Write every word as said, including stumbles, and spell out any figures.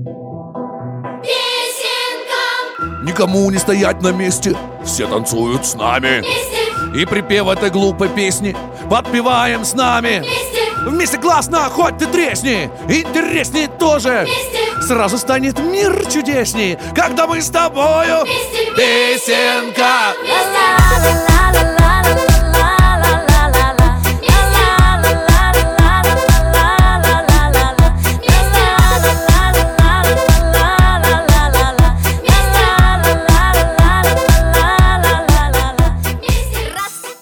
Песенка. Никому не стоять на месте, все танцуют с нами. Вместе. И припев этой глупой песни подпеваем с нами. Вместе. Вместе классно, хоть ты тресни, интересней тоже. Вместе. Сразу станет мир чудесней, когда мы с тобою. Вместе. Песенка. Вместе.